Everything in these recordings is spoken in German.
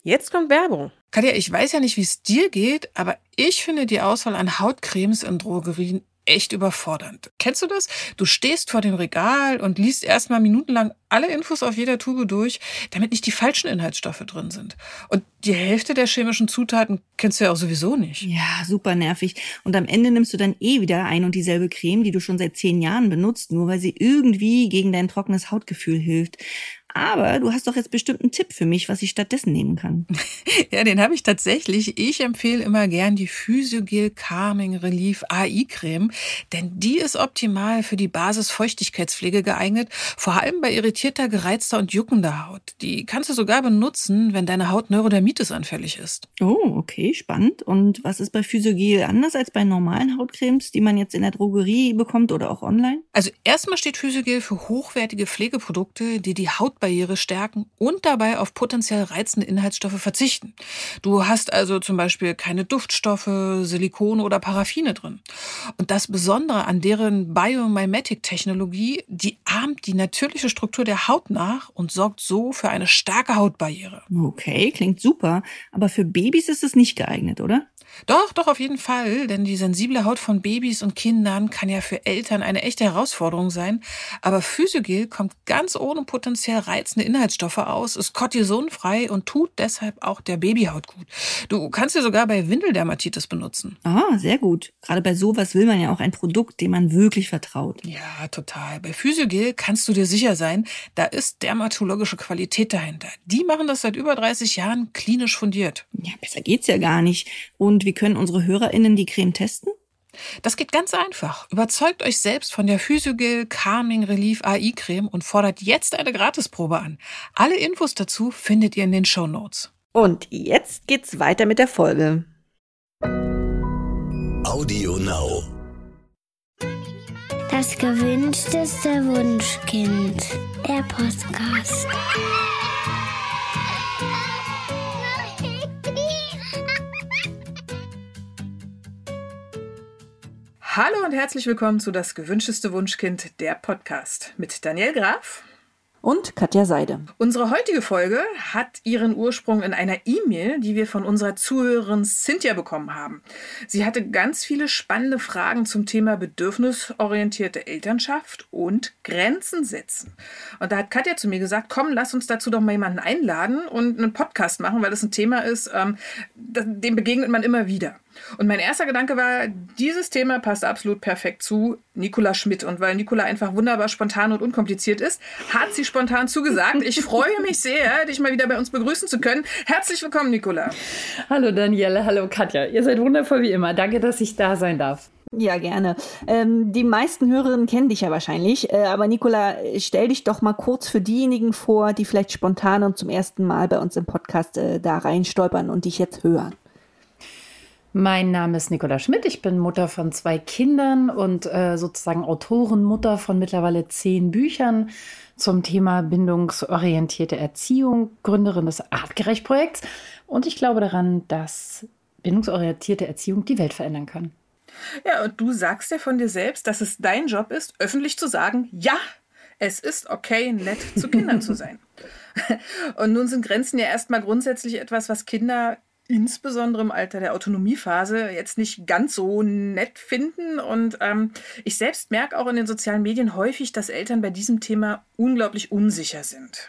Jetzt kommt Werbung. Katja, ich weiß ja nicht, wie es dir geht, aber ich finde die Auswahl an Hautcremes in Drogerien echt überfordernd. Kennst du das? Du stehst vor dem Regal und liest erstmal minutenlang alle Infos auf jeder Tube durch, damit nicht die falschen Inhaltsstoffe drin sind. Und die Hälfte der chemischen Zutaten kennst du ja auch sowieso nicht. Ja, super nervig. Und am Ende nimmst du dann wieder ein und dieselbe Creme, die du schon seit 10 Jahren benutzt, nur weil sie irgendwie gegen dein trockenes Hautgefühl hilft. Aber du hast doch jetzt bestimmt einen Tipp für mich, was ich stattdessen nehmen kann. Ja, den habe ich tatsächlich. Ich empfehle immer gern die Physiogel Calming Relief AI Creme, denn die ist optimal für die Basis-Feuchtigkeitspflege geeignet, vor allem bei irritierter, gereizter und juckender Haut. Die kannst du sogar benutzen, wenn deine Haut Neurodermitis anfällig ist. Oh, okay, spannend. Und was ist bei Physiogel anders als bei normalen Hautcremes, die man jetzt in der Drogerie bekommt oder auch online? Also erstmal steht Physiogel für hochwertige Pflegeprodukte, die die Hautbarriere stärken und dabei auf potenziell reizende Inhaltsstoffe verzichten. Du hast also zum Beispiel keine Duftstoffe, Silikone oder Paraffine drin. Und das Besondere an deren Biomimetic-Technologie, die ahmt die natürliche Struktur der Haut nach und sorgt so für eine starke Hautbarriere. Okay, klingt super. Aber für Babys ist es nicht geeignet, oder? Doch, auf jeden Fall, denn die sensible Haut von Babys und Kindern kann ja für Eltern eine echte Herausforderung sein. Aber Physiogel kommt ganz ohne potenziell reizende Inhaltsstoffe aus, ist kortisonfrei und tut deshalb auch der Babyhaut gut. Du kannst sie sogar bei Windeldermatitis benutzen. Ah, sehr gut. Gerade bei sowas will man ja auch ein Produkt, dem man wirklich vertraut. Ja, total. Bei Physiogel kannst du dir sicher sein, da ist dermatologische Qualität dahinter. Die machen das seit über 30 Jahren klinisch fundiert. Ja, besser geht's ja gar nicht. Und wie können unsere HörerInnen die Creme testen? Das geht ganz einfach. Überzeugt euch selbst von der Physiogel Calming Relief AI Creme und fordert jetzt eine Gratisprobe an. Alle Infos dazu findet ihr in den Shownotes. Und jetzt geht's weiter mit der Folge. Audio Now. Das gewünschteste Wunschkind. Der Podcast. Hallo und herzlich willkommen zu Das gewünschteste Wunschkind, der Podcast mit Danielle Graf und Katja Seide. Unsere heutige Folge hat ihren Ursprung in einer E-Mail, die wir von unserer Zuhörerin Cynthia bekommen haben. Sie hatte ganz viele spannende Fragen zum Thema bedürfnisorientierte Elternschaft und Grenzen setzen. Und da hat Katja zu mir gesagt, komm, lass uns dazu doch mal jemanden einladen und einen Podcast machen, weil das ein Thema ist, dem begegnet man immer wieder. Und mein erster Gedanke war, dieses Thema passt absolut perfekt zu Nicola Schmidt. Und weil Nicola einfach wunderbar spontan und unkompliziert ist, hat sie spontan zugesagt. Ich freue mich sehr, dich mal wieder bei uns begrüßen zu können. Herzlich willkommen, Nicola. Hallo Danielle, hallo Katja. Ihr seid wundervoll wie immer. Danke, dass ich da sein darf. Ja, gerne. Die meisten Hörerinnen kennen dich ja wahrscheinlich. Aber Nicola, stell dich doch mal kurz für diejenigen vor, die vielleicht spontan und zum ersten Mal bei uns im Podcast da reinstolpern und dich jetzt hören. Mein Name ist Nicola Schmidt, ich bin Mutter von 2 Kindern und sozusagen Autorenmutter von mittlerweile 10 Büchern zum Thema bindungsorientierte Erziehung, Gründerin des Artgerecht-Projekts und ich glaube daran, dass bindungsorientierte Erziehung die Welt verändern kann. Ja, und du sagst ja von dir selbst, dass es dein Job ist, öffentlich zu sagen, ja, es ist okay, nett zu Kindern zu sein. Und nun sind Grenzen ja erstmal grundsätzlich etwas, was Kinder insbesondere im Alter der Autonomiephase jetzt nicht ganz so nett finden. Und ich selbst merke auch in den sozialen Medien häufig, dass Eltern bei diesem Thema unglaublich unsicher sind.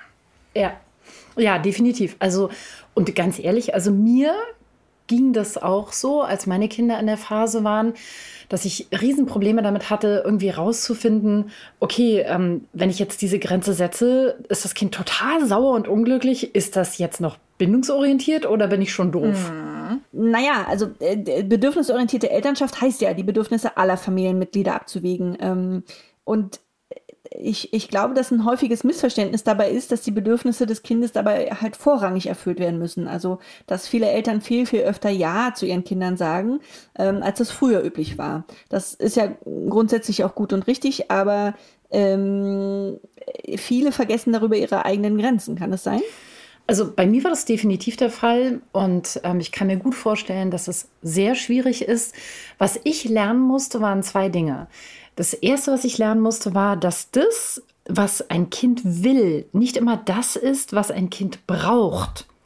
Ja, definitiv. Also, und ganz ehrlich, also mir ging das auch so, als meine Kinder in der Phase waren, dass ich Riesenprobleme damit hatte, irgendwie rauszufinden, okay, wenn ich jetzt diese Grenze setze, ist das Kind total sauer und unglücklich. Ist das jetzt noch bindungsorientiert oder bin ich schon doof? Naja, also bedürfnisorientierte Elternschaft heißt ja, die Bedürfnisse aller Familienmitglieder abzuwägen. Und ich glaube, dass ein häufiges Missverständnis dabei ist, dass die Bedürfnisse des Kindes dabei halt vorrangig erfüllt werden müssen. Also, dass viele Eltern viel, viel öfter Ja zu ihren Kindern sagen, als das früher üblich war. Das ist ja grundsätzlich auch gut und richtig, aber viele vergessen darüber ihre eigenen Grenzen. Kann das sein? Also bei mir war das definitiv der Fall und ich kann mir gut vorstellen, dass es sehr schwierig ist. Was ich lernen musste, waren 2 Dinge. Das Erste, was ich lernen musste, war, dass das, was ein Kind will, nicht immer das ist, was ein Kind braucht.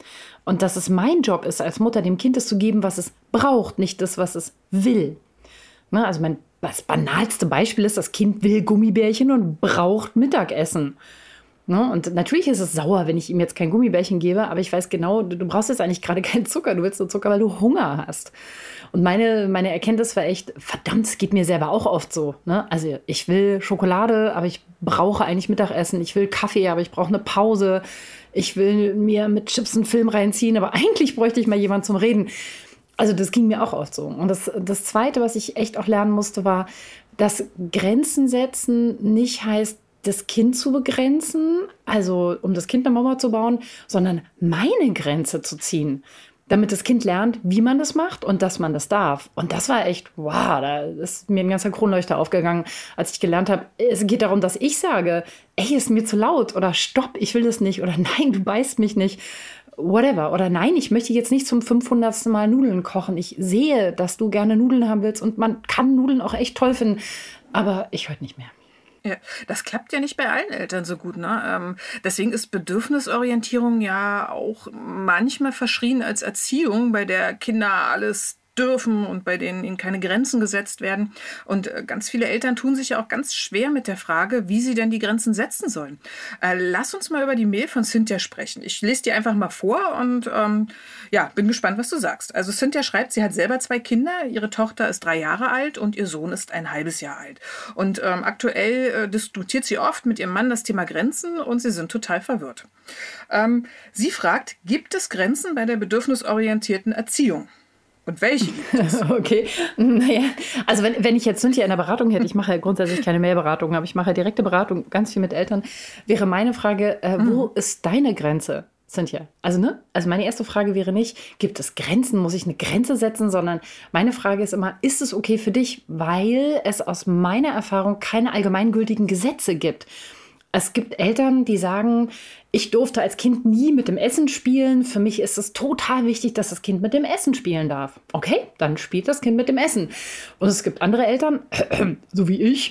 Und dass es mein Job ist, als Mutter dem Kind das zu geben, was es braucht, nicht das, was es will. Ne? Also das banalste Beispiel ist, das Kind will Gummibärchen und braucht Mittagessen. Ne? Und natürlich ist es sauer, wenn ich ihm jetzt kein Gummibärchen gebe, aber ich weiß genau, du brauchst jetzt eigentlich gerade keinen Zucker, du willst nur Zucker, weil du Hunger hast. Und meine Erkenntnis war echt, verdammt, es geht mir selber auch oft so. Ne? Also ich will Schokolade, aber ich brauche eigentlich Mittagessen. Ich will Kaffee, aber ich brauche eine Pause. Ich will mir mit Chips einen Film reinziehen, aber eigentlich bräuchte ich mal jemanden zum Reden. Also das ging mir auch oft so. Und das Zweite, was ich echt auch lernen musste, war, dass Grenzen setzen nicht heißt, das Kind zu begrenzen, also um das Kind eine Mauer zu bauen, sondern meine Grenze zu ziehen, damit das Kind lernt, wie man das macht und dass man das darf. Und das war echt, wow, da ist mir ein ganzer Kronleuchter aufgegangen, als ich gelernt habe, es geht darum, dass ich sage, ey, ist mir zu laut oder stopp, ich will das nicht oder nein, du beißt mich nicht, whatever. Oder nein, ich möchte jetzt nicht zum 500. Mal Nudeln kochen. Ich sehe, dass du gerne Nudeln haben willst und man kann Nudeln auch echt toll finden, aber ich heute nicht mehr. Ja, das klappt ja nicht bei allen Eltern so gut, ne? Deswegen ist Bedürfnisorientierung ja auch manchmal verschrien als Erziehung, bei der Kinder alles dürfen und bei denen ihnen keine Grenzen gesetzt werden. Und ganz viele Eltern tun sich ja auch ganz schwer mit der Frage, wie sie denn die Grenzen setzen sollen. Lass uns mal über die Mail von Cynthia sprechen. Ich lese dir einfach mal vor und bin gespannt, was du sagst. Also Cynthia schreibt, sie hat selber 2 Kinder. Ihre Tochter ist 3 Jahre alt und ihr Sohn ist ein halbes Jahr alt. Und aktuell diskutiert sie oft mit ihrem Mann das Thema Grenzen und sie sind total verwirrt. Sie fragt, gibt es Grenzen bei der bedürfnisorientierten Erziehung? Und welche gibt es? Okay, naja, also wenn ich jetzt Cynthia in der Beratung hätte, ich mache ja grundsätzlich keine Mailberatung, aber ich mache ja direkte Beratung, ganz viel mit Eltern, wäre meine Frage, wo ist deine Grenze, Cynthia? Also meine erste Frage wäre nicht, gibt es Grenzen, muss ich eine Grenze setzen, sondern meine Frage ist immer, ist es okay für dich, weil es aus meiner Erfahrung keine allgemeingültigen Gesetze gibt. Es gibt Eltern, die sagen, ich durfte als Kind nie mit dem Essen spielen. Für mich ist es total wichtig, dass das Kind mit dem Essen spielen darf. Okay, dann spielt das Kind mit dem Essen. Und es gibt andere Eltern, so wie ich,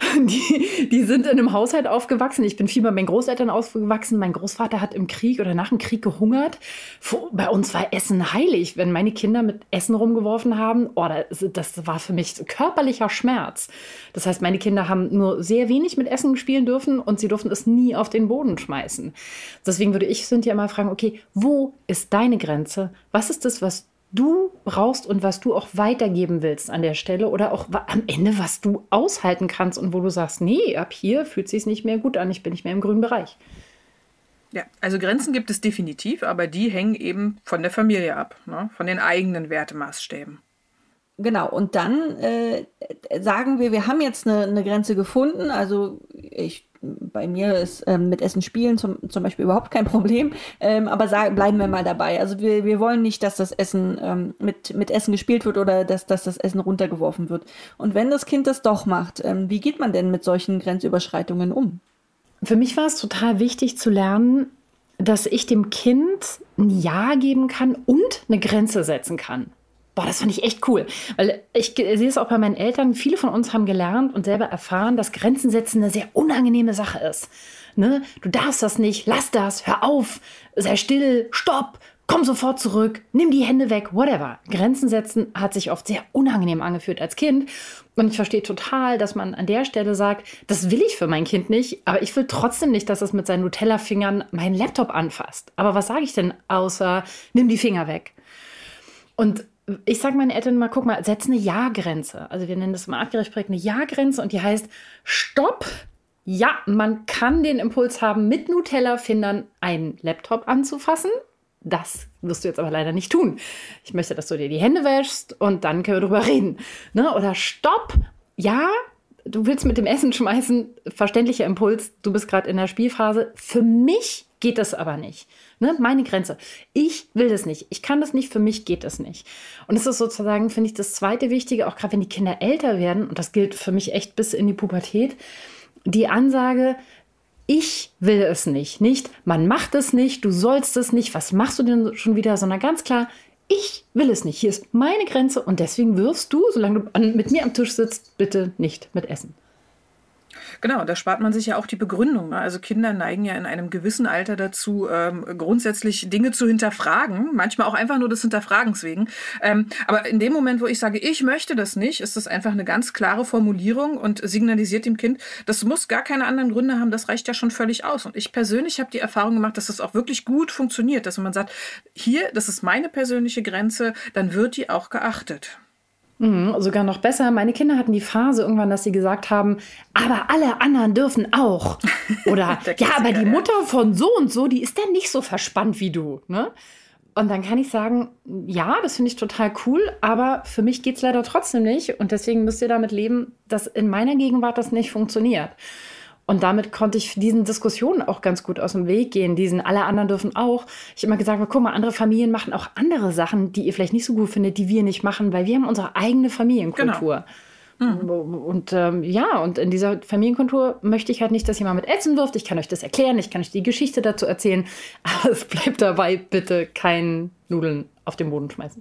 die sind in einem Haushalt aufgewachsen. Ich bin viel bei meinen Großeltern aufgewachsen. Mein Großvater hat im Krieg oder nach dem Krieg gehungert. Bei uns war Essen heilig. Wenn meine Kinder mit Essen rumgeworfen haben, das war für mich körperlicher Schmerz. Das heißt, meine Kinder haben nur sehr wenig mit Essen spielen dürfen und sie durften es nie auf den Boden schmeißen. Deswegen würde ich Cynthia mal fragen, okay, wo ist deine Grenze? Was ist das, was du brauchst und was du auch weitergeben willst an der Stelle oder auch am Ende, was du aushalten kannst und wo du sagst, nee, ab hier fühlt es sich nicht mehr gut an, ich bin nicht mehr im grünen Bereich. Ja, also Grenzen gibt es definitiv, aber die hängen eben von der Familie ab, ne? Von den eigenen Wertemaßstäben. Genau, und dann sagen wir haben jetzt eine Grenze gefunden, also bei mir ist mit Essen spielen zum Beispiel überhaupt kein Problem, aber bleiben wir mal dabei. Also wir wollen nicht, dass das Essen mit Essen gespielt wird oder dass das Essen runtergeworfen wird. Und wenn das Kind das doch macht, wie geht man denn mit solchen Grenzüberschreitungen um? Für mich war es total wichtig zu lernen, dass ich dem Kind ein Ja geben kann und eine Grenze setzen kann. Boah, das fand ich echt cool, weil ich sehe es auch bei meinen Eltern. Viele von uns haben gelernt und selber erfahren, dass Grenzen setzen eine sehr unangenehme Sache ist. Ne? Du darfst das nicht, lass das, hör auf, sei still, stopp, komm sofort zurück, nimm die Hände weg, whatever. Grenzen setzen hat sich oft sehr unangenehm angefühlt als Kind. Und ich verstehe total, dass man an der Stelle sagt, das will ich für mein Kind nicht, aber ich will trotzdem nicht, dass es mit seinen Nutella-Fingern meinen Laptop anfasst. Aber was sage ich denn außer, nimm die Finger weg? Und ich sage meinen Eltern mal, guck mal, setz eine Ja-Grenze. Also wir nennen das im Artgerecht-Projekt eine Ja-Grenze und die heißt, stopp, ja, man kann den Impuls haben, mit Nutella-Fingern einen Laptop anzufassen. Das wirst du jetzt aber leider nicht tun. Ich möchte, dass du dir die Hände wäschst und dann können wir drüber reden. Ne? Oder stopp, ja, du willst mit dem Essen schmeißen, verständlicher Impuls, du bist gerade in der Spielphase. Für mich geht das aber nicht. Ne? Meine Grenze. Ich will das nicht. Ich kann das nicht. Für mich geht das nicht. Und das ist sozusagen, finde ich, das zweite Wichtige, auch gerade wenn die Kinder älter werden, und das gilt für mich echt bis in die Pubertät, die Ansage, ich will es nicht. Nicht, man macht es nicht, du sollst es nicht, was machst du denn schon wieder, sondern ganz klar, ich will es nicht. Hier ist meine Grenze und deswegen wirfst du, solange du mit mir am Tisch sitzt, bitte nicht mit essen. Genau, da spart man sich ja auch die Begründung. Ne? Also Kinder neigen ja in einem gewissen Alter dazu, grundsätzlich Dinge zu hinterfragen, manchmal auch einfach nur des Hinterfragens wegen. Aber in dem Moment, wo ich sage, ich möchte das nicht, ist das einfach eine ganz klare Formulierung und signalisiert dem Kind, das muss gar keine anderen Gründe haben, das reicht ja schon völlig aus. Und ich persönlich habe die Erfahrung gemacht, dass das auch wirklich gut funktioniert, dass wenn man sagt, hier, das ist meine persönliche Grenze, dann wird die auch geachtet. Sogar noch besser. Meine Kinder hatten die Phase irgendwann, dass sie gesagt haben, aber alle anderen dürfen auch. Oder, ja, aber die Mutter von so und so, die ist dann nicht so verspannt wie du. Ne? Und dann kann ich sagen, ja, das finde ich total cool, aber für mich geht es leider trotzdem nicht. Und deswegen müsst ihr damit leben, dass in meiner Gegenwart das nicht funktioniert. Und damit konnte ich diesen Diskussionen auch ganz gut aus dem Weg gehen. Diesen alle anderen dürfen auch. Ich habe immer gesagt, guck mal, andere Familien machen auch andere Sachen, die ihr vielleicht nicht so gut findet, die wir nicht machen, weil wir haben unsere eigene Familienkultur. Genau. Und und in dieser Familienkultur möchte ich halt nicht, dass jemand mit Essen wirft. Ich kann euch das erklären, ich kann euch die Geschichte dazu erzählen. Aber es bleibt dabei, bitte kein Nudeln auf den Boden schmeißen.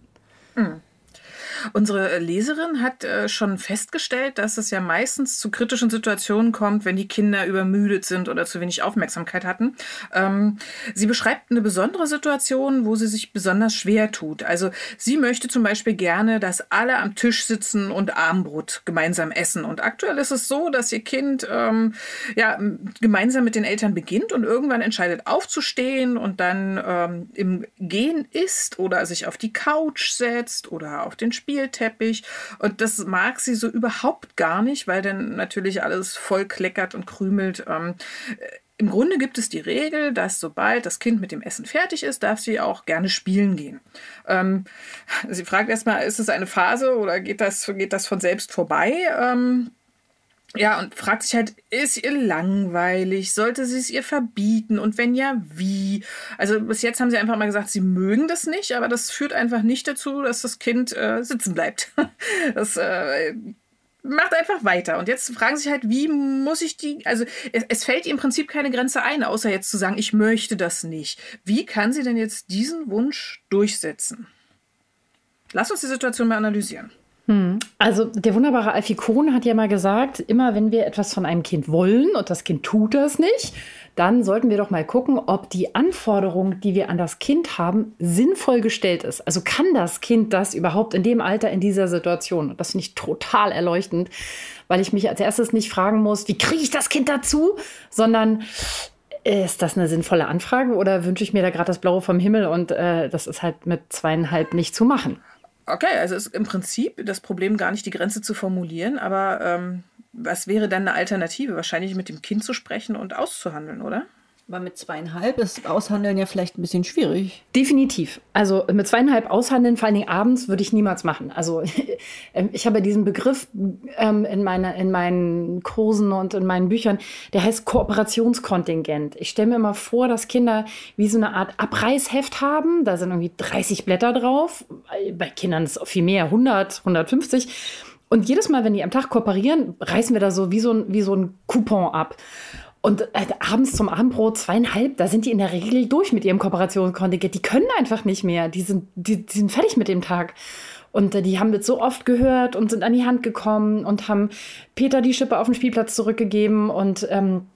Unsere Leserin hat schon festgestellt, dass es ja meistens zu kritischen Situationen kommt, wenn die Kinder übermüdet sind oder zu wenig Aufmerksamkeit hatten. Sie beschreibt eine besondere Situation, wo sie sich besonders schwer tut. Also sie möchte zum Beispiel gerne, dass alle am Tisch sitzen und Abendbrot gemeinsam essen. Und aktuell ist es so, dass ihr Kind gemeinsam mit den Eltern beginnt und irgendwann entscheidet aufzustehen und dann im Gehen isst oder sich auf die Couch setzt oder auf den Spielteppich. Und das mag sie so überhaupt gar nicht, weil dann natürlich alles voll kleckert und krümelt. Im Grunde gibt es die Regel, dass sobald das Kind mit dem Essen fertig ist, darf sie auch gerne spielen gehen. Sie fragt erstmal, ist es eine Phase oder geht das von selbst vorbei? Und fragt sich halt, ist ihr langweilig? Sollte sie es ihr verbieten? Und wenn ja, wie? Also bis jetzt haben sie einfach mal gesagt, sie mögen das nicht, aber das führt einfach nicht dazu, dass das Kind sitzen bleibt. Das macht einfach weiter. Und jetzt fragen sie sich halt, wie muss ich es fällt ihr im Prinzip keine Grenze ein, außer jetzt zu sagen, ich möchte das nicht. Wie kann sie denn jetzt diesen Wunsch durchsetzen? Lass uns die Situation mal analysieren. Also der wunderbare Alfie Kohn hat ja mal gesagt, immer wenn wir etwas von einem Kind wollen und das Kind tut das nicht, dann sollten wir doch mal gucken, ob die Anforderung, die wir an das Kind haben, sinnvoll gestellt ist. Also kann das Kind das überhaupt in dem Alter, in dieser Situation? Und das finde ich total erleuchtend, weil ich mich als erstes nicht fragen muss, wie kriege ich das Kind dazu, sondern ist das eine sinnvolle Anfrage oder wünsche ich mir da gerade das Blaue vom Himmel und das ist halt mit 2,5 nicht zu machen. Okay, also ist im Prinzip das Problem gar nicht, die Grenze zu formulieren, aber was wäre dann eine Alternative? Wahrscheinlich mit dem Kind zu sprechen und auszuhandeln, oder? Aber mit 2,5 ist Aushandeln ja vielleicht ein bisschen schwierig. Definitiv. Also mit 2,5 aushandeln, vor allen Dingen abends, würde ich niemals machen. Also ich habe diesen Begriff in meinen Kursen und in meinen Büchern, der heißt Kooperationskontingent. Ich stelle mir immer vor, dass Kinder wie so eine Art Abreißheft haben. Da sind irgendwie 30 Blätter drauf. Bei Kindern ist es viel mehr, 100, 150. Und jedes Mal, wenn die am Tag kooperieren, reißen wir da so wie so ein Coupon ab. Und abends zum Abendbrot 2,5, da sind die in der Regel durch mit ihrem Kooperationskontingent. Die können einfach nicht mehr. Die sind fertig mit dem Tag. Und die haben das so oft gehört und sind an die Hand gekommen und haben Peter die Schippe auf den Spielplatz zurückgegeben und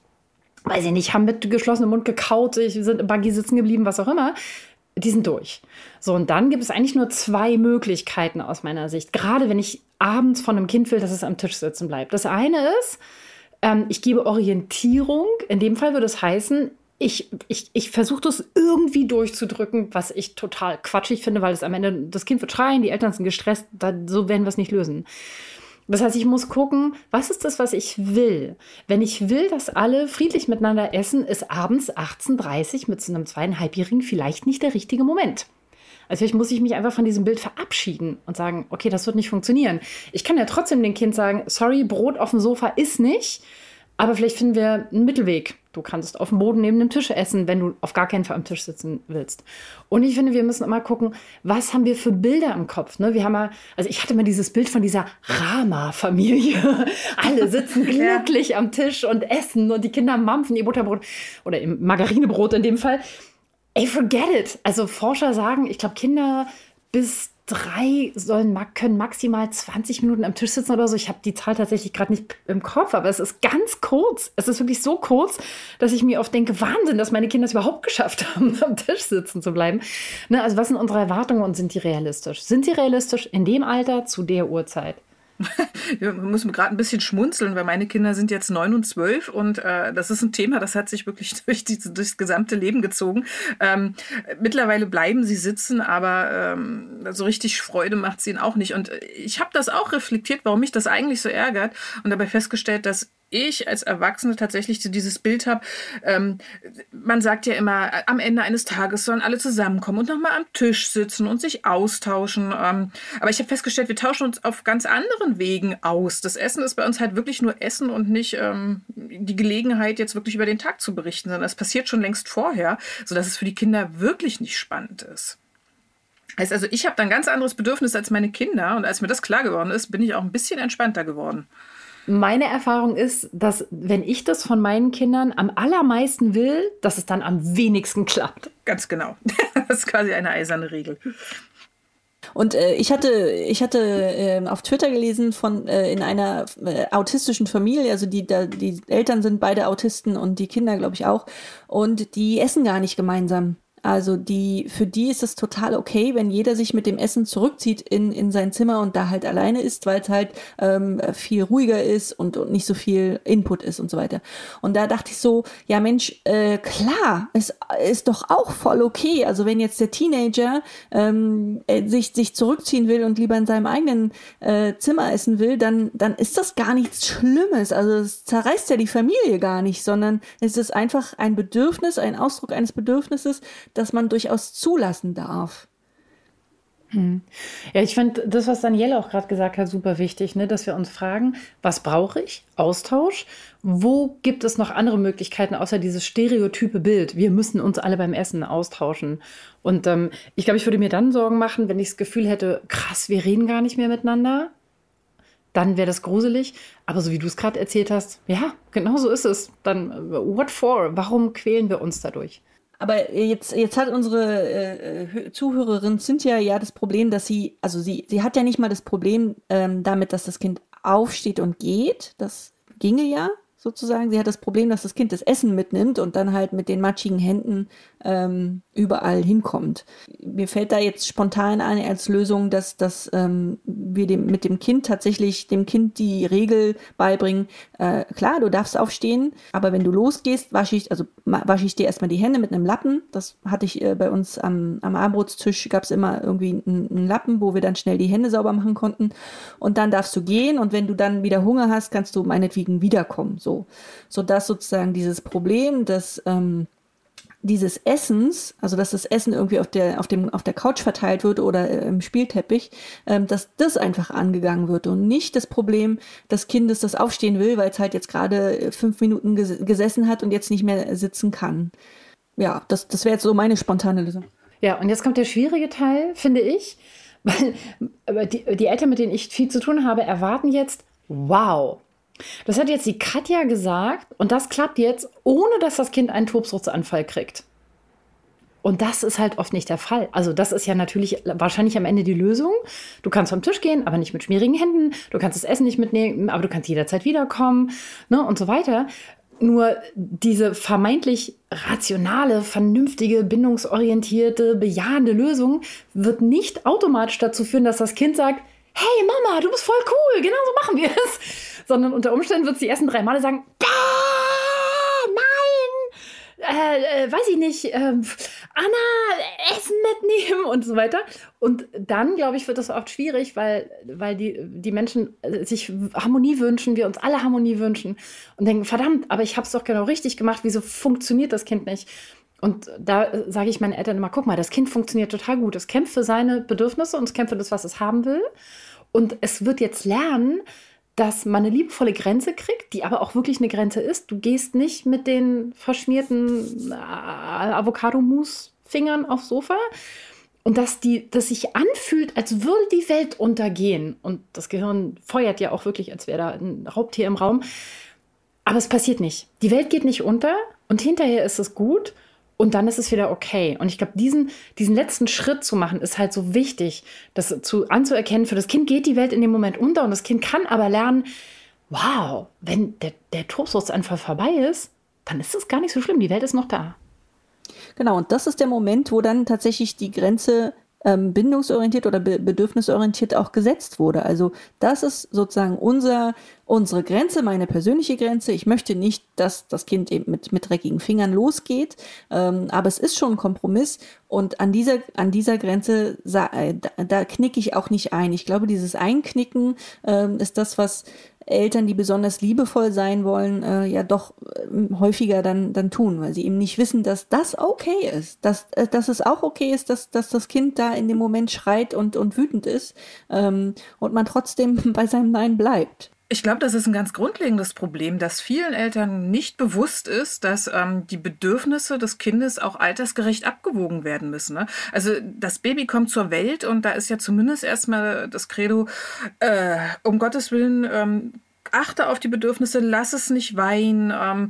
weiß ich nicht, haben mit geschlossenem Mund gekaut, sind im Buggy sitzen geblieben, was auch immer. Die sind durch. So, und dann gibt es eigentlich nur 2 Möglichkeiten aus meiner Sicht. Gerade wenn ich abends von einem Kind will, dass es am Tisch sitzen bleibt. Das eine ist, ich gebe Orientierung. In dem Fall würde es heißen, ich versuche das irgendwie durchzudrücken, was ich total quatschig finde, weil es am Ende, das Kind wird schreien, die Eltern sind gestresst, so werden wir es nicht lösen. Das heißt, ich muss gucken, was ist das, was ich will? Wenn ich will, dass alle friedlich miteinander essen, ist abends 18:30 mit so einem 2,5-Jährigen vielleicht nicht der richtige Moment. Also vielleicht muss ich mich einfach von diesem Bild verabschieden und sagen, okay, das wird nicht funktionieren. Ich kann ja trotzdem dem Kind sagen, sorry, Brot auf dem Sofa ist nicht, aber vielleicht finden wir einen Mittelweg. Du kannst auf dem Boden neben dem Tisch essen, wenn du auf gar keinen Fall am Tisch sitzen willst. Und ich finde, wir müssen immer gucken, was haben wir für Bilder im Kopf? Ne? Ich hatte mal dieses Bild von dieser Rama-Familie. Alle sitzen glücklich am Tisch und essen und die Kinder mampfen ihr Butterbrot oder ihr Margarinebrot in dem Fall. Ey, forget it. Also Forscher sagen, ich glaube, Kinder bis 3 können maximal 20 Minuten am Tisch sitzen oder so. Ich habe die Zahl tatsächlich gerade nicht im Kopf, aber es ist ganz kurz. Es ist wirklich so kurz, dass ich mir oft denke, Wahnsinn, dass meine Kinder es überhaupt geschafft haben, am Tisch sitzen zu bleiben. Ne, also was sind unsere Erwartungen und sind die realistisch? Sind sie realistisch in dem Alter zu der Uhrzeit? Wir müssen gerade ein bisschen schmunzeln, weil meine Kinder sind jetzt 9 und 12 und das ist ein Thema, das hat sich wirklich durchs gesamte Leben gezogen. Mittlerweile bleiben sie sitzen, aber so richtig Freude macht es ihnen auch nicht. Und ich habe das auch reflektiert, warum mich das eigentlich so ärgert und dabei festgestellt, dass ich als Erwachsene tatsächlich so dieses Bild habe, man sagt ja immer, am Ende eines Tages sollen alle zusammenkommen und nochmal am Tisch sitzen und sich austauschen. Aber ich habe festgestellt, wir tauschen uns auf ganz anderen Wegen aus. Das Essen ist bei uns halt wirklich nur Essen und nicht die Gelegenheit, jetzt wirklich über den Tag zu berichten, sondern das passiert schon längst vorher, sodass es für die Kinder wirklich nicht spannend ist. Heißt also, ich habe da ein ganz anderes Bedürfnis als meine Kinder und als mir das klar geworden ist, bin ich auch ein bisschen entspannter geworden. Meine Erfahrung ist, dass wenn ich das von meinen Kindern am allermeisten will, dass es dann am wenigsten klappt. Ganz genau. Das ist quasi eine eiserne Regel. Und ich hatte auf Twitter gelesen von in einer autistischen Familie, also die Eltern sind beide Autisten und die Kinder, glaube ich, auch. Und die essen gar nicht gemeinsam. Also für die ist es total okay, wenn jeder sich mit dem Essen zurückzieht in sein Zimmer und da halt alleine isst, weil es halt viel ruhiger ist und nicht so viel Input ist und so weiter. Und da dachte ich so, ja Mensch, klar, es ist doch auch voll okay. Also wenn jetzt der Teenager sich zurückziehen will und lieber in seinem eigenen Zimmer essen will, dann ist das gar nichts Schlimmes. Also es zerreißt ja die Familie gar nicht, sondern es ist einfach ein Bedürfnis, ein Ausdruck eines Bedürfnisses, das man durchaus zulassen darf. Ja, ich finde das, was Danielle auch gerade gesagt hat, super wichtig, ne? Dass wir uns fragen, was brauche ich? Austausch. Wo gibt es noch andere Möglichkeiten, außer dieses stereotype Bild? Wir müssen uns alle beim Essen austauschen. Und ich glaube, ich würde mir dann Sorgen machen, wenn ich das Gefühl hätte, krass, wir reden gar nicht mehr miteinander. Dann wäre das gruselig. Aber so wie du es gerade erzählt hast, ja, genau so ist es. Dann, what for? Warum quälen wir uns dadurch? Aber jetzt hat unsere Zuhörerin Cynthia ja das Problem, dass sie hat ja nicht mal das Problem damit, dass das Kind aufsteht und geht. Das ginge ja sozusagen. Sie hat das Problem, dass das Kind das Essen mitnimmt und dann halt mit den matschigen Händen überall hinkommt. Mir fällt da jetzt spontan ein als Lösung, dass wir mit dem Kind tatsächlich dem Kind die Regel beibringen, klar, du darfst aufstehen, aber wenn du losgehst, wasche ich dir erstmal die Hände mit einem Lappen. Das hatte ich bei uns am Abendbrotstisch, gab es immer irgendwie einen Lappen, wo wir dann schnell die Hände sauber machen konnten. Und dann darfst du gehen und wenn du dann wieder Hunger hast, kannst du meinetwegen wiederkommen. Sodass sozusagen dieses Problem, dass dieses Essens, also dass das Essen irgendwie auf der Couch verteilt wird oder im Spielteppich, dass das einfach angegangen wird und nicht das Problem des Kindes, das aufstehen will, weil es halt jetzt gerade 5 Minuten gesessen hat und jetzt nicht mehr sitzen kann. Ja, das wäre jetzt so meine spontane Lösung. Ja, und jetzt kommt der schwierige Teil, finde ich, weil die Eltern, mit denen ich viel zu tun habe, erwarten jetzt, wow, das hat jetzt die Katja gesagt und das klappt jetzt, ohne dass das Kind einen Tobsuchtsanfall kriegt. Und das ist halt oft nicht der Fall. Also das ist ja natürlich wahrscheinlich am Ende die Lösung. Du kannst vom Tisch gehen, aber nicht mit schmierigen Händen. Du kannst das Essen nicht mitnehmen, aber du kannst jederzeit wiederkommen, ne, und so weiter. Nur diese vermeintlich rationale, vernünftige, bindungsorientierte, bejahende Lösung wird nicht automatisch dazu führen, dass das Kind sagt, hey Mama, du bist voll cool, genau so machen wir es. Sondern unter Umständen wird sie die ersten 3 Male sagen, nein, weiß ich nicht, Anna, Essen mitnehmen und so weiter. Und dann, glaube ich, wird das oft schwierig, weil die Menschen sich Harmonie wünschen, wir uns alle Harmonie wünschen und denken, verdammt, aber ich habe es doch genau richtig gemacht, wieso funktioniert das Kind nicht? Und da sage ich meinen Eltern immer, guck mal, das Kind funktioniert total gut. Es kämpft für seine Bedürfnisse und es kämpft für das, was es haben will. Und es wird jetzt lernen, dass man eine liebevolle Grenze kriegt, die aber auch wirklich eine Grenze ist. Du gehst nicht mit den verschmierten Avocado-Mousse-Fingern aufs Sofa. Und dass sich anfühlt, als würde die Welt untergehen. Und das Gehirn feuert ja auch wirklich, als wäre da ein Raubtier im Raum. Aber es passiert nicht. Die Welt geht nicht unter und hinterher ist es gut. und dann ist es wieder okay. Und ich glaube, diesen letzten Schritt zu machen, ist halt so wichtig, das anzuerkennen, für das Kind geht die Welt in dem Moment unter und das Kind kann aber lernen, wow, wenn der Tobsuchtsanfall vorbei ist, dann ist es gar nicht so schlimm, die Welt ist noch da. Genau, und das ist der Moment, wo dann tatsächlich die Grenze bindungsorientiert oder bedürfnisorientiert auch gesetzt wurde. Also das ist sozusagen unsere Grenze, meine persönliche Grenze. Ich möchte nicht, dass das Kind eben mit dreckigen Fingern losgeht, aber es ist schon ein Kompromiss und an dieser Grenze, da knicke ich auch nicht ein. Ich glaube, dieses Einknicken ist das, was Eltern, die besonders liebevoll sein wollen, ja doch häufiger dann tun, weil sie eben nicht wissen, dass das okay ist, dass es auch okay ist, dass das Kind da in dem Moment schreit und wütend ist und man trotzdem bei seinem Nein bleibt. Ich glaube, das ist ein ganz grundlegendes Problem, dass vielen Eltern nicht bewusst ist, dass die Bedürfnisse des Kindes auch altersgerecht abgewogen werden müssen. Ne? Also das Baby kommt zur Welt und da ist ja zumindest erstmal das Credo, um Gottes Willen, achte auf die Bedürfnisse, lass es nicht weinen,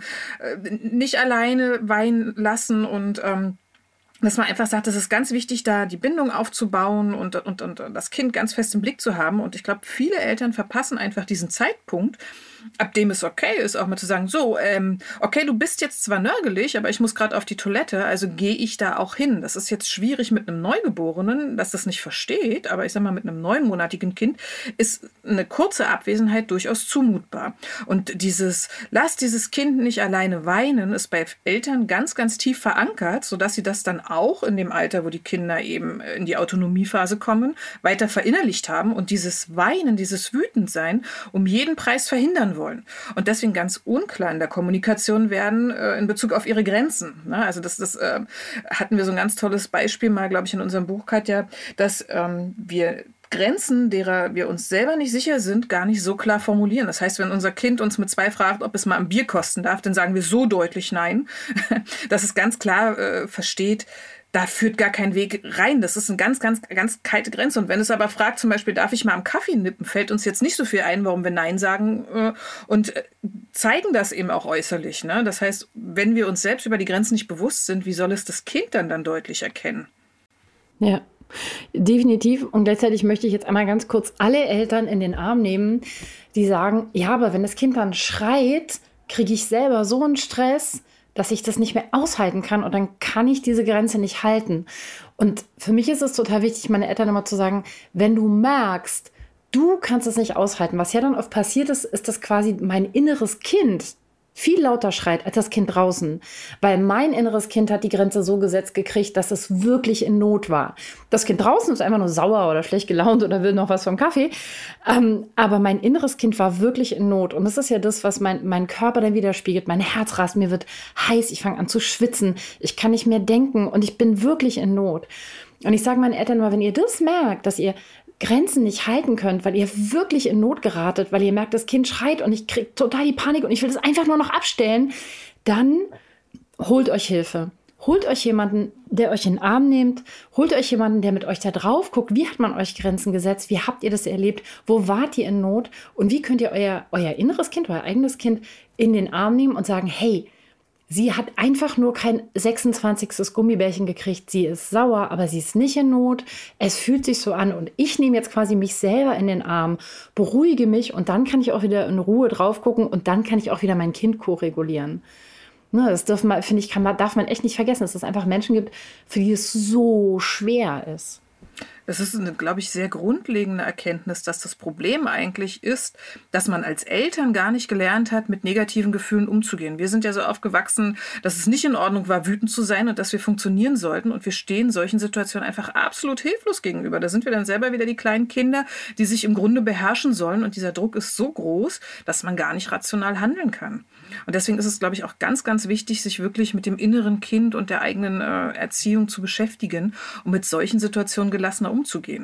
nicht alleine weinen lassen und dass man einfach sagt, es ist ganz wichtig, da die Bindung aufzubauen und das Kind ganz fest im Blick zu haben. Und ich glaube, viele Eltern verpassen einfach diesen Zeitpunkt, ab dem es okay ist, auch mal zu sagen, so, okay, du bist jetzt zwar nörgelig, aber ich muss gerade auf die Toilette, also gehe ich da auch hin. Das ist jetzt schwierig mit einem Neugeborenen, dass das nicht versteht, aber ich sag mal, mit einem 9-monatigen Kind ist eine kurze Abwesenheit durchaus zumutbar. Und lass dieses Kind nicht alleine weinen, ist bei Eltern ganz, ganz tief verankert, sodass sie das dann auch in dem Alter, wo die Kinder eben in die Autonomiephase kommen, weiter verinnerlicht haben und dieses Weinen, dieses Wütendsein um jeden Preis verhindern wollen. Und deswegen ganz unklar in der Kommunikation werden in Bezug auf ihre Grenzen. Ne? Also das hatten wir so ein ganz tolles Beispiel mal, glaube ich, in unserem Buch, Katja, dass wir Grenzen, derer wir uns selber nicht sicher sind, gar nicht so klar formulieren. Das heißt, wenn unser Kind uns mit 2 fragt, ob es mal ein Bier kosten darf, dann sagen wir so deutlich nein, dass es ganz klar versteht, da führt gar kein Weg rein. Das ist eine ganz, ganz, ganz kalte Grenze. Und wenn es aber fragt, zum Beispiel, darf ich mal am Kaffee nippen, fällt uns jetzt nicht so viel ein, warum wir Nein sagen und zeigen das eben auch äußerlich. Ne? Das heißt, wenn wir uns selbst über die Grenzen nicht bewusst sind, wie soll es das Kind dann deutlich erkennen? Ja, definitiv. Und gleichzeitig möchte ich jetzt einmal ganz kurz alle Eltern in den Arm nehmen, die sagen, ja, aber wenn das Kind dann schreit, kriege ich selber so einen Stress, dass ich das nicht mehr aushalten kann und dann kann ich diese Grenze nicht halten. Und für mich ist es total wichtig, meine Eltern immer zu sagen, wenn du merkst, du kannst es nicht aushalten, was ja dann oft passiert ist, ist, dass quasi mein inneres Kind viel lauter schreit als das Kind draußen, weil mein inneres Kind hat die Grenze so gesetzt gekriegt, dass es wirklich in Not war. Das Kind draußen ist einfach nur sauer oder schlecht gelaunt oder will noch was vom Kaffee, aber mein inneres Kind war wirklich in Not und das ist ja das, was mein Körper dann widerspiegelt. Mein Herz rast, mir wird heiß, ich fange an zu schwitzen, ich kann nicht mehr denken und ich bin wirklich in Not. Und ich sage meinen Eltern mal, wenn ihr das merkt, dass ihr Grenzen nicht halten könnt, weil ihr wirklich in Not geratet, weil ihr merkt, das Kind schreit und ich kriege total die Panik und ich will das einfach nur noch abstellen, dann holt euch Hilfe. Holt euch jemanden, der euch in den Arm nimmt. Holt euch jemanden, der mit euch da drauf guckt. Wie hat man euch Grenzen gesetzt? Wie habt ihr das erlebt? Wo wart ihr in Not? Und wie könnt ihr euer inneres Kind, euer eigenes Kind in den Arm nehmen und sagen, hey, sie hat einfach nur kein 26. Gummibärchen gekriegt. Sie ist sauer, aber sie ist nicht in Not. Es fühlt sich so an und ich nehme jetzt quasi mich selber in den Arm, beruhige mich und dann kann ich auch wieder in Ruhe drauf gucken und dann kann ich auch wieder mein Kind koregulieren. Ne, das darf man echt nicht vergessen, dass es einfach Menschen gibt, für die es so schwer ist. Es ist eine, glaube ich, sehr grundlegende Erkenntnis, dass das Problem eigentlich ist, dass man als Eltern gar nicht gelernt hat, mit negativen Gefühlen umzugehen. Wir sind ja so aufgewachsen, dass es nicht in Ordnung war, wütend zu sein und dass wir funktionieren sollten. Und wir stehen solchen Situationen einfach absolut hilflos gegenüber. Da sind wir dann selber wieder die kleinen Kinder, die sich im Grunde beherrschen sollen. Und dieser Druck ist so groß, dass man gar nicht rational handeln kann. Und deswegen ist es, glaube ich, auch ganz, ganz wichtig, sich wirklich mit dem inneren Kind und der eigenen Erziehung zu beschäftigen, um mit solchen Situationen gelassener umzugehen.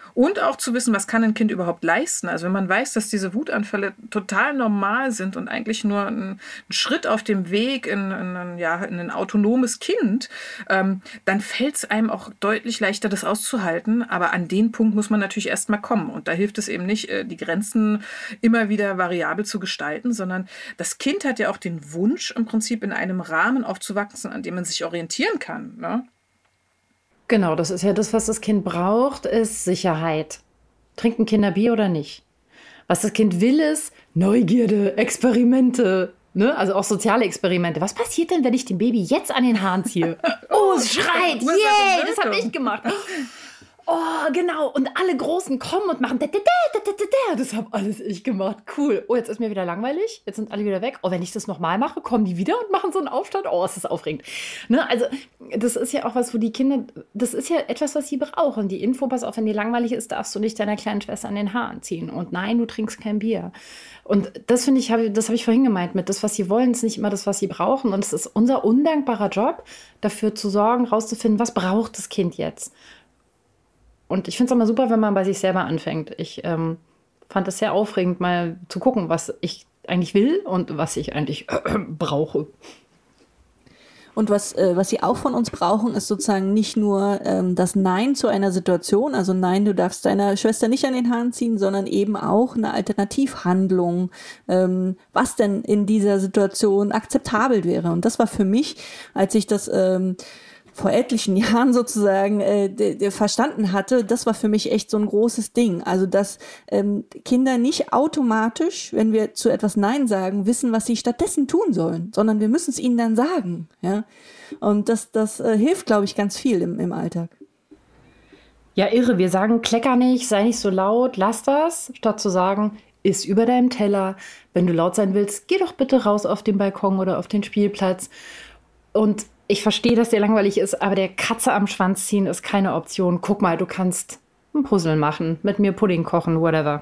Und auch zu wissen, was kann ein Kind überhaupt leisten. Also wenn man weiß, dass diese Wutanfälle total normal sind und eigentlich nur ein Schritt auf dem Weg in ein autonomes Kind, dann fällt es einem auch deutlich leichter, das auszuhalten. Aber an den Punkt muss man natürlich erst mal kommen. Und da hilft es eben nicht, die Grenzen immer wieder variabel zu gestalten, sondern das Kind hat ja auch den Wunsch, im Prinzip in einem Rahmen aufzuwachsen, an dem man sich orientieren kann, ne? Genau, das ist ja das, was das Kind braucht, ist Sicherheit. Trinken Kinder Bier oder nicht? Was das Kind will, ist Neugierde, Experimente, ne? Also auch soziale Experimente. Was passiert denn, wenn ich dem Baby jetzt an den Haaren ziehe? Oh, es schreit! Yay, das habe ich gemacht. Oh, genau. Und alle Großen kommen und machen das habe alles ich gemacht. Cool. Oh, jetzt ist mir wieder langweilig. Jetzt sind alle wieder weg. Oh, wenn ich das nochmal mache, kommen die wieder und machen so einen Aufstand. Oh, es ist aufregend. Ne? Also das ist ja auch was, wo die Kinder, das ist ja etwas, was sie brauchen. Die Info, pass auf, wenn dir langweilig ist, darfst du nicht deiner kleinen Schwester an den Haaren ziehen. Und nein, du trinkst kein Bier. Und das finde ich, das habe ich vorhin gemeint mit, das, was sie wollen, ist nicht immer das, was sie brauchen. Und es ist unser undankbarer Job, dafür zu sorgen, rauszufinden, was braucht das Kind jetzt. Und ich finde es immer super, wenn man bei sich selber anfängt. Ich fand es sehr aufregend, mal zu gucken, was ich eigentlich will und was ich eigentlich brauche. Und was sie auch von uns brauchen, ist sozusagen nicht nur das Nein zu einer Situation, also nein, du darfst deiner Schwester nicht an den Haaren ziehen, sondern eben auch eine Alternativhandlung, was denn in dieser Situation akzeptabel wäre. Und das war für mich, als ich das vor etlichen Jahren sozusagen verstanden hatte, das war für mich echt so ein großes Ding. Also, dass Kinder nicht automatisch, wenn wir zu etwas Nein sagen, wissen, was sie stattdessen tun sollen, sondern wir müssen es ihnen dann sagen. Ja? Und das hilft, glaube ich, ganz viel im Alltag. Ja, irre. Wir sagen, klecker nicht, sei nicht so laut, lass das, statt zu sagen, iss über deinem Teller. Wenn du laut sein willst, geh doch bitte raus auf den Balkon oder auf den Spielplatz. Und ich verstehe, dass dir langweilig ist, aber der Katze am Schwanz ziehen ist keine Option. Guck mal, du kannst ein Puzzle machen, mit mir Pudding kochen, whatever.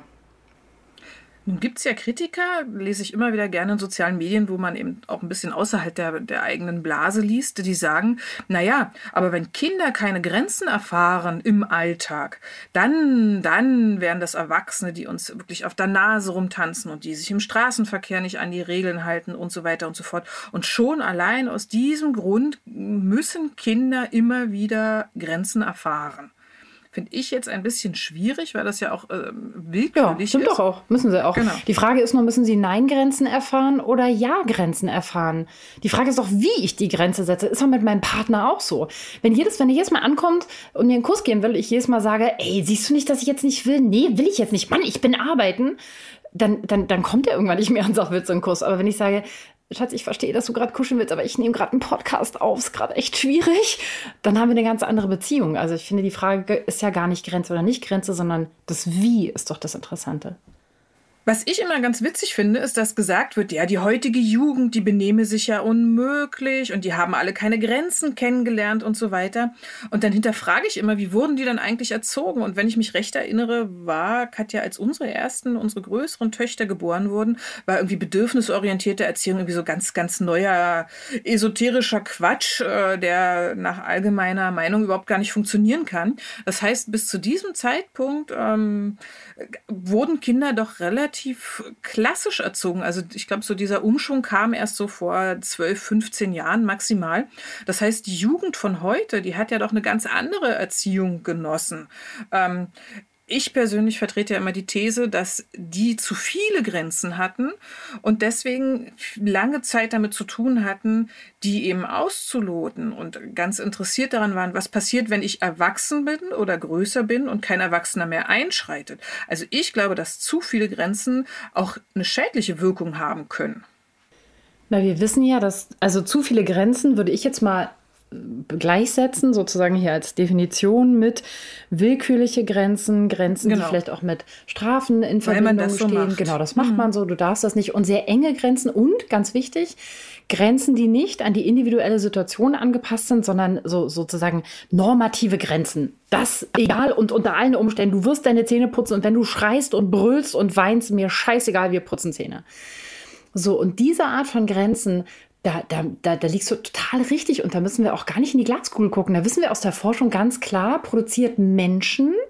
Nun gibt es ja Kritiker, lese ich immer wieder gerne in sozialen Medien, wo man eben auch ein bisschen außerhalb der eigenen Blase liest, die sagen, naja, aber wenn Kinder keine Grenzen erfahren im Alltag, dann wären das Erwachsene, die uns wirklich auf der Nase rumtanzen und die sich im Straßenverkehr nicht an die Regeln halten und so weiter und so fort. Und schon allein aus diesem Grund müssen Kinder immer wieder Grenzen erfahren. Finde ich jetzt ein bisschen schwierig, weil das ja auch willkürlich ist. Ja, stimmt doch auch. Müssen sie auch. Genau. Die Frage ist nur, müssen sie Nein-Grenzen erfahren oder Ja-Grenzen erfahren? Die Frage ist doch, wie ich die Grenze setze. Ist auch mit meinem Partner auch so. Wenn er jedes Mal ankommt und mir einen Kuss geben will, ich jedes Mal sage, ey, siehst du nicht, dass ich jetzt nicht will? Nee, will ich jetzt nicht. Mann, ich bin arbeiten. Dann kommt er irgendwann nicht mehr und sagt, willst du einen Kuss? Aber wenn ich sage, Schatz, ich verstehe, dass du gerade kuscheln willst, aber ich nehme gerade einen Podcast auf, ist gerade echt schwierig, dann haben wir eine ganz andere Beziehung. Also ich finde, die Frage ist ja gar nicht Grenze oder nicht Grenze, sondern das Wie ist doch das Interessante. Was ich immer ganz witzig finde, ist, dass gesagt wird, ja, die heutige Jugend, die benehme sich ja unmöglich und die haben alle keine Grenzen kennengelernt und so weiter. Und dann hinterfrage ich immer, wie wurden die dann eigentlich erzogen? Und wenn ich mich recht erinnere, war Katja, als unsere größeren Töchter geboren wurden, war irgendwie bedürfnisorientierte Erziehung irgendwie so ganz, ganz neuer esoterischer Quatsch, der nach allgemeiner Meinung überhaupt gar nicht funktionieren kann. Das heißt, bis zu diesem Zeitpunkt wurden Kinder doch relativ klassisch erzogen. Also ich glaube, so dieser Umschwung kam erst so vor 12, 15 Jahren maximal. Das heißt, die Jugend von heute, die hat ja doch eine ganz andere Erziehung genossen. Ich persönlich vertrete ja immer die These, dass die zu viele Grenzen hatten und deswegen lange Zeit damit zu tun hatten, die eben auszuloten und ganz interessiert daran waren, was passiert, wenn ich erwachsen bin oder größer bin und kein Erwachsener mehr einschreitet. Also ich glaube, dass zu viele Grenzen auch eine schädliche Wirkung haben können. Na, wir wissen ja, dass, also zu viele Grenzen würde ich jetzt mal gleichsetzen, sozusagen hier als Definition mit willkürliche Grenzen, die vielleicht auch mit Strafen in Verbindung stehen. Genau, das macht man so, du darfst das nicht. Und sehr enge Grenzen und, ganz wichtig, Grenzen, die nicht an die individuelle Situation angepasst sind, sondern so sozusagen normative Grenzen. Das egal und unter allen Umständen, du wirst deine Zähne putzen und wenn du schreist und brüllst und weinst, mir scheißegal, wir putzen Zähne. So, und diese Art von Grenzen, da liegst du total richtig und da müssen wir auch gar nicht in die Glaskugel gucken. Da wissen wir aus der Forschung ganz klar, produziert Menschen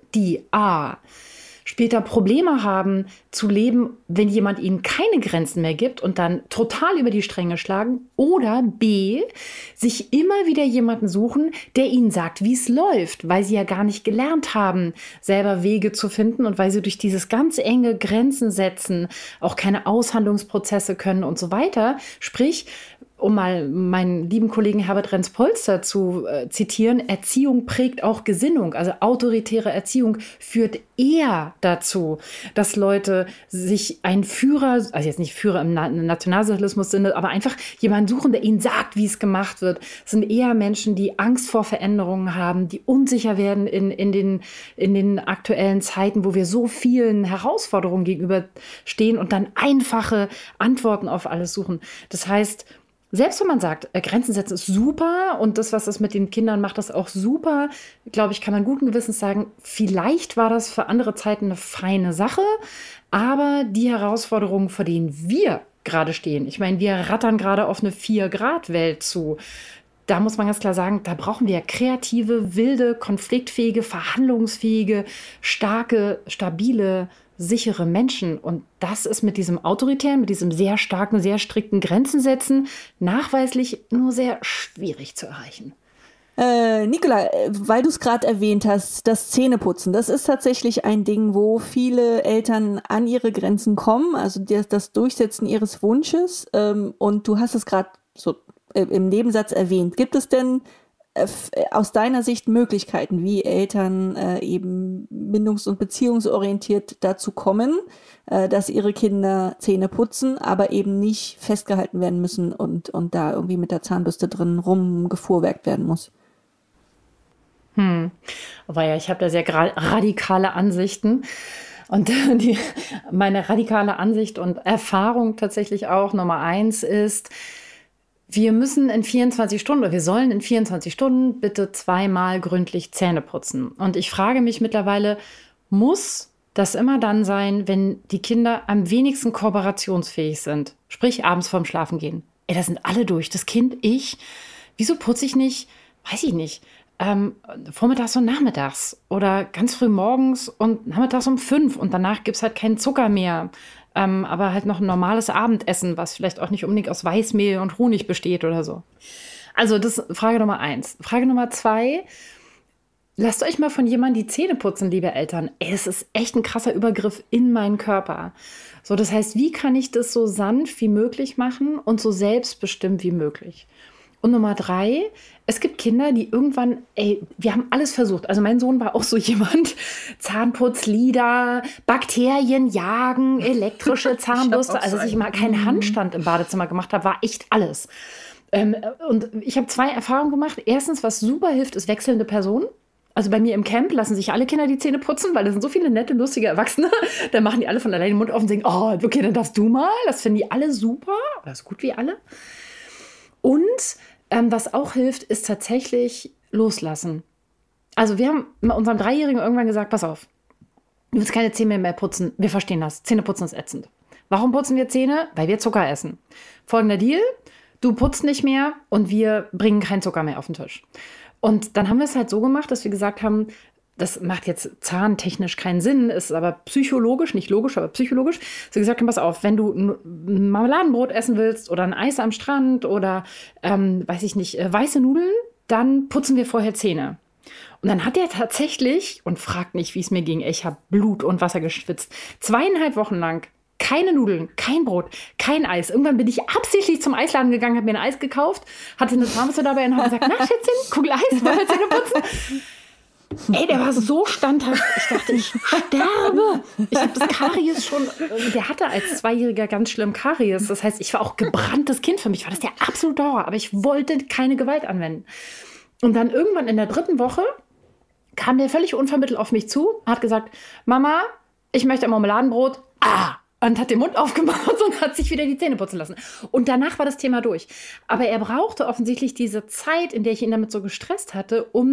die später Probleme haben zu leben, wenn jemand ihnen keine Grenzen mehr gibt und dann total über die Stränge schlagen, oder B, sich immer wieder jemanden suchen, der ihnen sagt, wie es läuft, weil sie ja gar nicht gelernt haben, selber Wege zu finden und weil sie durch dieses ganz enge Grenzen setzen auch keine Aushandlungsprozesse können und so weiter. Sprich, um mal meinen lieben Kollegen Herbert Renz-Polster zu zitieren, Erziehung prägt auch Gesinnung. Also autoritäre Erziehung führt eher dazu, dass Leute sich einen Führer, also jetzt nicht Führer im Nationalsozialismus-Sinne, aber einfach jemanden suchen, der ihnen sagt, wie es gemacht wird. Das sind eher Menschen, die Angst vor Veränderungen haben, die unsicher werden in den aktuellen Zeiten, wo wir so vielen Herausforderungen gegenüberstehen und dann einfache Antworten auf alles suchen. Das heißt, selbst wenn man sagt, Grenzen setzen ist super und das, was das mit den Kindern macht, ist auch super, glaube ich, kann man guten Gewissens sagen, vielleicht war das für andere Zeiten eine feine Sache, aber die Herausforderungen, vor denen wir gerade stehen, ich meine, wir rattern gerade auf eine 4-Grad-Welt zu. Da muss man ganz klar sagen, da brauchen wir kreative, wilde, konfliktfähige, verhandlungsfähige, starke, stabile, sichere Menschen. Und das ist mit diesem autoritären, mit diesem sehr starken, sehr strikten Grenzen setzen nachweislich nur sehr schwierig zu erreichen. Nicola, weil du es gerade erwähnt hast, das Zähneputzen, das ist tatsächlich ein Ding, wo viele Eltern an ihre Grenzen kommen, also das Durchsetzen ihres Wunsches. Und du hast es gerade so im Nebensatz erwähnt. Gibt es denn aus deiner Sicht Möglichkeiten, wie Eltern eben bindungs- und beziehungsorientiert dazu kommen, dass ihre Kinder Zähne putzen, aber eben nicht festgehalten werden müssen und da irgendwie mit der Zahnbürste drin rumgefuhrwerkt werden muss? Aber ja, ich habe da sehr radikale Ansichten. Und meine radikale Ansicht und Erfahrung tatsächlich auch Nummer 1 ist, wir müssen in 24 Stunden, oder wir sollen in 24 Stunden bitte 2-mal gründlich Zähne putzen. Und ich frage mich mittlerweile, muss das immer dann sein, wenn die Kinder am wenigsten kooperationsfähig sind? Sprich, abends vorm Schlafengehen. Da sind alle durch. Das Kind, ich. Wieso putze ich nicht? Weiß ich nicht. Vormittags und nachmittags. Oder ganz früh morgens und nachmittags um 5. Und danach gibt es halt keinen Zucker mehr. Aber halt noch ein normales Abendessen, was vielleicht auch nicht unbedingt aus Weißmehl und Honig besteht oder so. Also das ist Frage Nummer 1. Frage Nummer 2, lasst euch mal von jemandem die Zähne putzen, liebe Eltern. Es ist echt ein krasser Übergriff in meinen Körper. So, das heißt, wie kann ich das so sanft wie möglich machen und so selbstbestimmt wie möglich? Und Nummer 3, es gibt Kinder, die irgendwann, wir haben alles versucht. Also mein Sohn war auch so jemand, Zahnputzlieder, Bakterien jagen, elektrische Zahnbürste. Also, dass ich mal keinen Handstand im Badezimmer gemacht habe, war echt alles. Und ich habe 2 Erfahrungen gemacht. Erstens, was super hilft, ist wechselnde Personen. Also bei mir im Camp lassen sich alle Kinder die Zähne putzen, weil da sind so viele nette, lustige Erwachsene. Dann machen die alle von alleine den Mund auf und sagen, oh, okay, dann darfst du mal. Das finden die alle super. Oder so gut wie alle. Und was auch hilft, ist tatsächlich loslassen. Also wir haben unserem 3-Jährigen irgendwann gesagt, pass auf, du willst keine Zähne mehr putzen. Wir verstehen das. Zähneputzen ist ätzend. Warum putzen wir Zähne? Weil wir Zucker essen. Folgender Deal, du putzt nicht mehr und wir bringen keinen Zucker mehr auf den Tisch. Und dann haben wir es halt so gemacht, dass wir gesagt haben, das macht jetzt zahntechnisch keinen Sinn, ist aber psychologisch, nicht logisch, aber psychologisch. So gesagt, pass auf, wenn du ein Marmeladenbrot essen willst oder ein Eis am Strand oder, weiß ich nicht, weiße Nudeln, dann putzen wir vorher Zähne. Und dann hat er tatsächlich, und fragt nicht, wie es mir ging, ich habe Blut und Wasser geschwitzt, 2,5 Wochen lang keine Nudeln, kein Brot, kein Eis. Irgendwann bin ich absichtlich zum Eisladen gegangen, habe mir ein Eis gekauft, hatte eine Zahnbürste dabei und habe gesagt, na Schätzchen, Kugel Eis, wollen wir Zähne putzen? Der war so standhaft. Ich dachte, ich sterbe. Ich habe das Karies schon, der hatte als 2-Jähriger ganz schlimm Karies. Das heißt, ich war auch gebranntes Kind. Für mich war das der absolute Horror. Aber ich wollte keine Gewalt anwenden. Und dann irgendwann in der 3. Woche kam der völlig unvermittelt auf mich zu, hat gesagt, Mama, ich möchte ein Marmeladenbrot. Und hat den Mund aufgemacht und hat sich wieder die Zähne putzen lassen. Und danach war das Thema durch. Aber er brauchte offensichtlich diese Zeit, in der ich ihn damit so gestresst hatte, um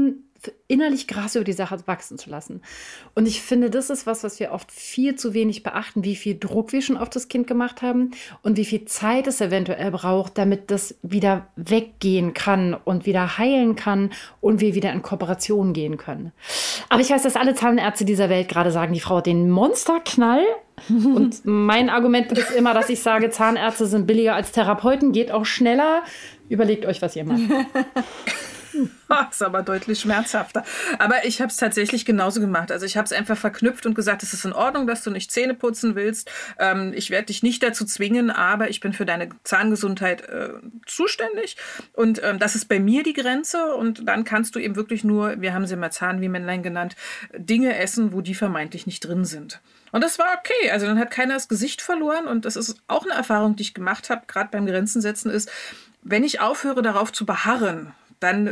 innerlich Gras über die Sache wachsen zu lassen. Und ich finde, das ist was wir oft viel zu wenig beachten, wie viel Druck wir schon auf das Kind gemacht haben und wie viel Zeit es eventuell braucht, damit das wieder weggehen kann und wieder heilen kann und wir wieder in Kooperation gehen können. Aber ich weiß, dass alle Zahnärzte dieser Welt gerade sagen, die Frau hat den Monsterknall. Und mein Argument ist immer, dass ich sage, Zahnärzte sind billiger als Therapeuten, geht auch schneller. Überlegt euch, was ihr macht. Das ist aber deutlich schmerzhafter. Aber ich habe es tatsächlich genauso gemacht. Also ich habe es einfach verknüpft und gesagt, es ist in Ordnung, dass du nicht Zähne putzen willst. Ich werde dich nicht dazu zwingen, aber ich bin für deine Zahngesundheit zuständig. Und das ist bei mir die Grenze. Und dann kannst du eben wirklich nur, wir haben sie mal Zahnwiemännlein genannt, Dinge essen, wo die vermeintlich nicht drin sind. Und das war okay. Also dann hat keiner das Gesicht verloren. Und das ist auch eine Erfahrung, die ich gemacht habe, gerade beim Grenzen setzen, ist, wenn ich aufhöre, darauf zu beharren, dann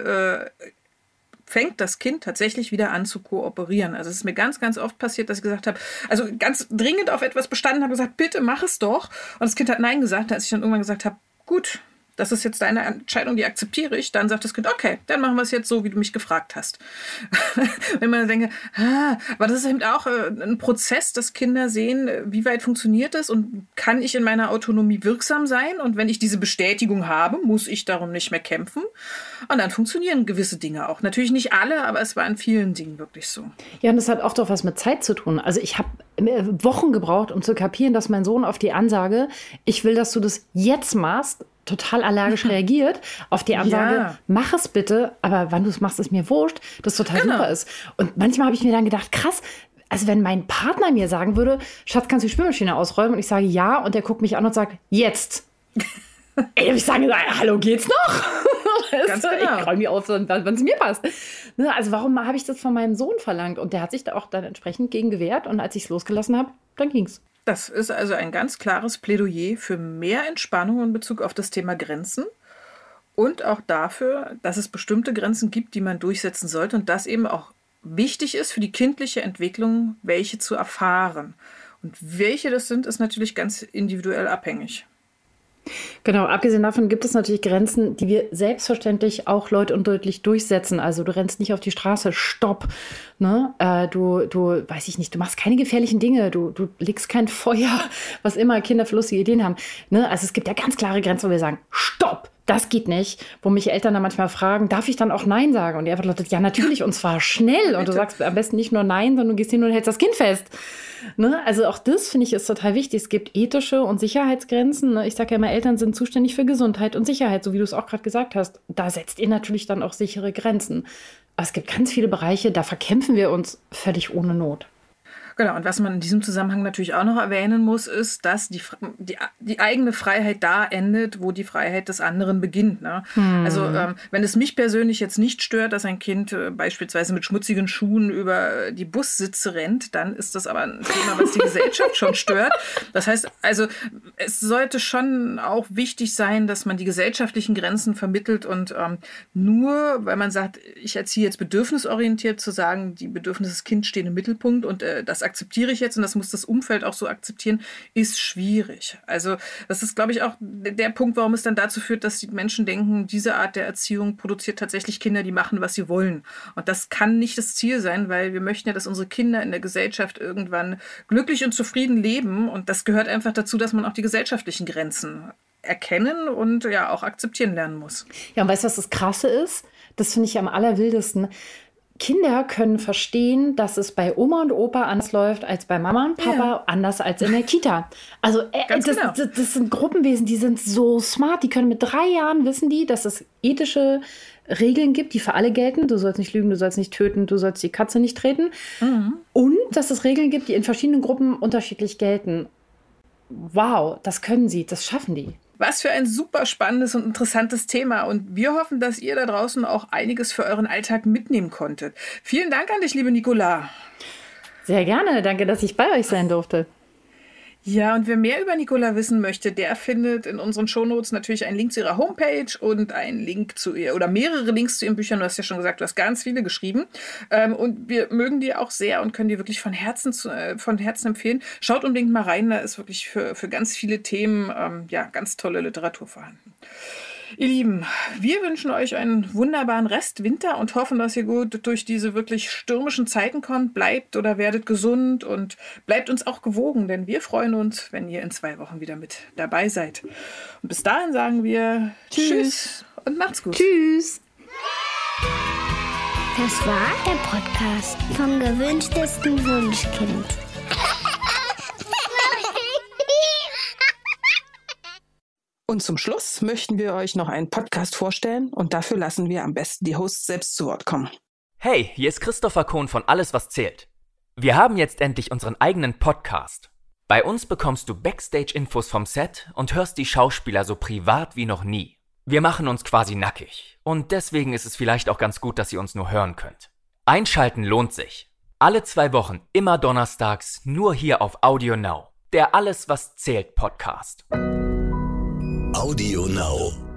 fängt das Kind tatsächlich wieder an zu kooperieren. Also es ist mir ganz, ganz oft passiert, dass ich gesagt habe, also ganz dringend auf etwas bestanden habe, gesagt, bitte mach es doch. Und das Kind hat Nein gesagt. Als ich dann irgendwann gesagt habe, gut, das ist jetzt deine Entscheidung, die akzeptiere ich, dann sagt das Kind, okay, dann machen wir es jetzt so, wie du mich gefragt hast. Wenn man denke, aber das ist eben auch ein Prozess, dass Kinder sehen, wie weit funktioniert das und kann ich in meiner Autonomie wirksam sein? Und wenn ich diese Bestätigung habe, muss ich darum nicht mehr kämpfen. Und dann funktionieren gewisse Dinge auch. Natürlich nicht alle, aber es war in vielen Dingen wirklich so. Ja, und das hat oft auch was mit Zeit zu tun. Also ich habe Wochen gebraucht, um zu kapieren, dass mein Sohn auf die Ansage, ich will, dass du das jetzt machst, total allergisch reagiert auf die Ansage, mach es bitte, aber wann du es machst, ist mir wurscht, das total super ist. Und manchmal habe ich mir dann gedacht, krass, also wenn mein Partner mir sagen würde, Schatz, kannst du die Spülmaschine ausräumen? Und ich sage ja, und der guckt mich an und sagt, jetzt. Ey, ich sage, hallo, geht's noch? Ganz genau. Ich räume die aus, wann es mir passt. Also warum habe ich das von meinem Sohn verlangt? Und der hat sich da auch dann entsprechend gegen gewehrt. Und als ich es losgelassen habe, dann ging's. Das ist also ein ganz klares Plädoyer für mehr Entspannung in Bezug auf das Thema Grenzen und auch dafür, dass es bestimmte Grenzen gibt, die man durchsetzen sollte und das eben auch wichtig ist für die kindliche Entwicklung, welche zu erfahren. Und welche das sind, ist natürlich ganz individuell abhängig. Genau, abgesehen davon gibt es natürlich Grenzen, die wir selbstverständlich auch laut und deutlich durchsetzen. Also du rennst nicht auf die Straße, stopp. Ne? Du weiß ich nicht, du machst keine gefährlichen Dinge, du legst kein Feuer, was immer Kinder für lustige Ideen haben. Ne? Also es gibt ja ganz klare Grenzen, wo wir sagen, stopp, das geht nicht. Wo mich Eltern dann manchmal fragen, darf ich dann auch Nein sagen? Und die Antwort lautet, ja natürlich, und zwar schnell. Und du sagst am besten nicht nur Nein, sondern du gehst hin und hältst das Kind fest. Ne? Also auch das, finde ich, ist total wichtig. Es gibt ethische und Sicherheitsgrenzen. Ne? Ich sage ja immer, Eltern sind zuständig für Gesundheit und Sicherheit, so wie du es auch gerade gesagt hast. Da setzt ihr natürlich dann auch sichere Grenzen. Aber es gibt ganz viele Bereiche, da verkämpfen wir uns völlig ohne Not. Genau, und was man in diesem Zusammenhang natürlich auch noch erwähnen muss, ist, dass die eigene Freiheit da endet, wo die Freiheit des anderen beginnt. Ne? Also wenn es mich persönlich jetzt nicht stört, dass ein Kind beispielsweise mit schmutzigen Schuhen über die Bussitze rennt, dann ist das aber ein Thema, was die Gesellschaft schon stört. Das heißt, also es sollte schon auch wichtig sein, dass man die gesellschaftlichen Grenzen vermittelt und nur, weil man sagt, ich erziehe jetzt bedürfnisorientiert, zu sagen, die Bedürfnisse des Kindes stehen im Mittelpunkt und das akzeptiere ich jetzt und das muss das Umfeld auch so akzeptieren, ist schwierig. Also das ist, glaube ich, auch der Punkt, warum es dann dazu führt, dass die Menschen denken, diese Art der Erziehung produziert tatsächlich Kinder, die machen, was sie wollen. Und das kann nicht das Ziel sein, weil wir möchten ja, dass unsere Kinder in der Gesellschaft irgendwann glücklich und zufrieden leben. Und das gehört einfach dazu, dass man auch die gesellschaftlichen Grenzen erkennen und ja auch akzeptieren lernen muss. Ja, und weißt du, was das Krasse ist? Das finde ich am allerwildesten. Kinder können verstehen, dass es bei Oma und Opa anders läuft als bei Mama und Papa, anders als in der Kita. Also das sind Gruppenwesen, die sind so smart, die können mit 3 Jahren wissen die, dass es ethische Regeln gibt, die für alle gelten. Du sollst nicht lügen, du sollst nicht töten, du sollst die Katze nicht treten. Und dass es Regeln gibt, die in verschiedenen Gruppen unterschiedlich gelten. Wow, das können sie, das schaffen die. Was für ein super spannendes und interessantes Thema. Und wir hoffen, dass ihr da draußen auch einiges für euren Alltag mitnehmen konntet. Vielen Dank an dich, liebe Nicola. Sehr gerne. Danke, dass ich bei euch sein durfte. Ja, und wer mehr über Nicola wissen möchte, der findet in unseren Shownotes natürlich einen Link zu ihrer Homepage und einen Link zu ihr oder mehrere Links zu ihren Büchern. Du hast ja schon gesagt, du hast ganz viele geschrieben. Und wir mögen die auch sehr und können die wirklich von Herzen empfehlen. Schaut unbedingt mal rein, da ist wirklich für ganz viele Themen ganz tolle Literatur vorhanden. Ihr Lieben, wir wünschen euch einen wunderbaren Restwinter und hoffen, dass ihr gut durch diese wirklich stürmischen Zeiten kommt. Bleibt oder werdet gesund und bleibt uns auch gewogen, denn wir freuen uns, wenn ihr in 2 Wochen wieder mit dabei seid. Und bis dahin sagen wir Tschüss und macht's gut. Tschüss. Das war der Podcast vom gewünschtesten Wunschkind. Und zum Schluss möchten wir euch noch einen Podcast vorstellen und dafür lassen wir am besten die Hosts selbst zu Wort kommen. Hey, hier ist Christopher Kohn von Alles, was zählt. Wir haben jetzt endlich unseren eigenen Podcast. Bei uns bekommst du Backstage-Infos vom Set und hörst die Schauspieler so privat wie noch nie. Wir machen uns quasi nackig und deswegen ist es vielleicht auch ganz gut, dass ihr uns nur hören könnt. Einschalten lohnt sich. Alle 2 Wochen, immer donnerstags, nur hier auf Audio Now. Der Alles, was zählt Podcast. Audio Now.